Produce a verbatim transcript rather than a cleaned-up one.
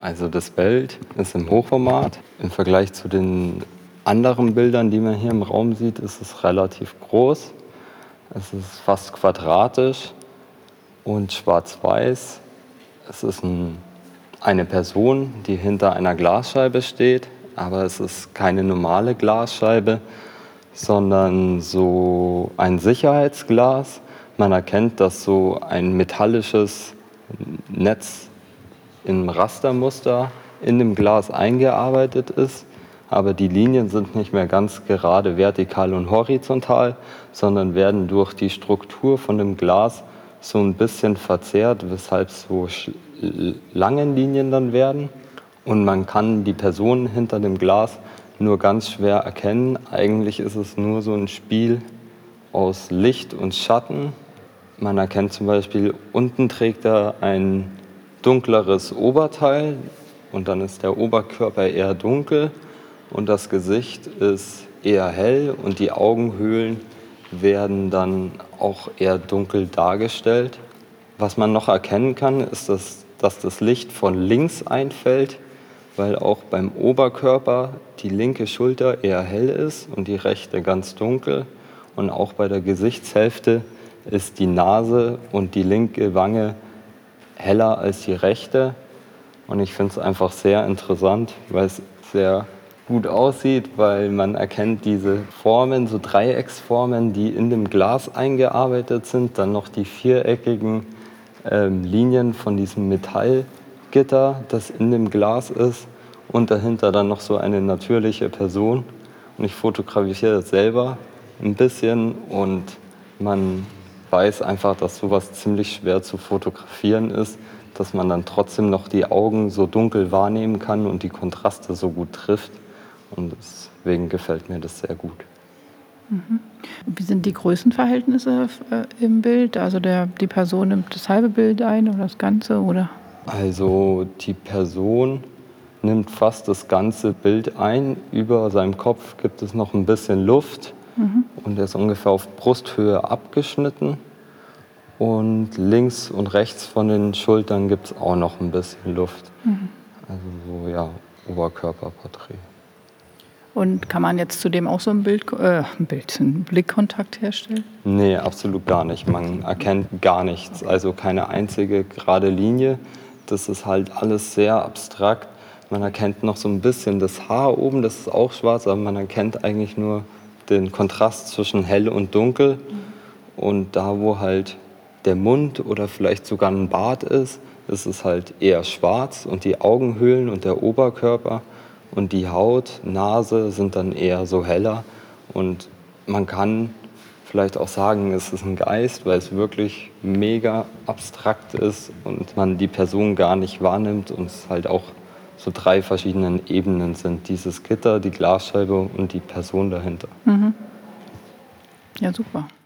Also das Bild ist im Hochformat. Im Vergleich zu den anderen Bildern, die man hier im Raum sieht, ist es relativ groß. Es ist fast quadratisch und schwarz-weiß. Es ist ein, eine Person, die hinter einer Glasscheibe steht, aber es ist keine normale Glasscheibe, sondern so ein Sicherheitsglas. Man erkennt, dass so ein metallisches Netz im Rastermuster in dem Glas eingearbeitet ist, aber die Linien sind nicht mehr ganz gerade vertikal und horizontal, sondern werden durch die Struktur von dem Glas so ein bisschen verzerrt, weshalb so lange Linien dann werden. Und man kann die Person hinter dem Glas nur ganz schwer erkennen. Eigentlich ist es nur so ein Spiel aus Licht und Schatten. Man erkennt zum Beispiel, unten trägt er ein dunkleres Oberteil und dann ist der Oberkörper eher dunkel und das Gesicht ist eher hell und die Augenhöhlen werden dann auch eher dunkel dargestellt. Was man noch erkennen kann, ist, dass, dass das Licht von links einfällt, weil auch beim Oberkörper die linke Schulter eher hell ist und die rechte ganz dunkel. Und auch bei der Gesichtshälfte ist die Nase und die linke Wange heller als die rechte. Und ich finde es einfach sehr interessant, weil es sehr gut aussieht, weil man erkennt diese Formen, so Dreiecksformen, die in dem Glas eingearbeitet sind, dann noch die viereckigen ähm, Linien von diesem Metallgitter, das in dem Glas ist und dahinter dann noch so eine natürliche Person. Und ich fotografiere das selber ein bisschen und man weiß einfach, dass sowas ziemlich schwer zu fotografieren ist, dass man dann trotzdem noch die Augen so dunkel wahrnehmen kann und die Kontraste so gut trifft. Und deswegen gefällt mir das sehr gut. Mhm. Wie sind die Größenverhältnisse äh, im Bild? Also der, die Person nimmt das halbe Bild ein oder das Ganze? Oder? Also die Person nimmt fast das ganze Bild ein. Über seinem Kopf gibt es noch ein bisschen Luft. Mhm. Und er ist ungefähr auf Brusthöhe abgeschnitten. Und links und rechts von den Schultern gibt es auch noch ein bisschen Luft. Mhm. Also so, ja, Oberkörperporträt. Und kann man jetzt zudem auch so ein Bild, äh, ein Bild, einen Blickkontakt herstellen? Nee, absolut gar nicht. Man erkennt gar nichts. Also keine einzige gerade Linie. Das ist halt alles sehr abstrakt. Man erkennt noch so ein bisschen das Haar oben, das ist auch schwarz, aber man erkennt eigentlich nur den Kontrast zwischen hell und dunkel. Und da, wo halt der Mund oder vielleicht sogar ein Bart ist, ist es halt eher schwarz und die Augenhöhlen und der Oberkörper und die Haut, Nase sind dann eher so heller. Und man kann vielleicht auch sagen, es ist ein Geist, weil es wirklich mega abstrakt ist und man die Person gar nicht wahrnimmt und es halt auch so drei verschiedene Ebenen sind. Dieses Gitter, die Glasscheibe und die Person dahinter. Mhm. Ja, super.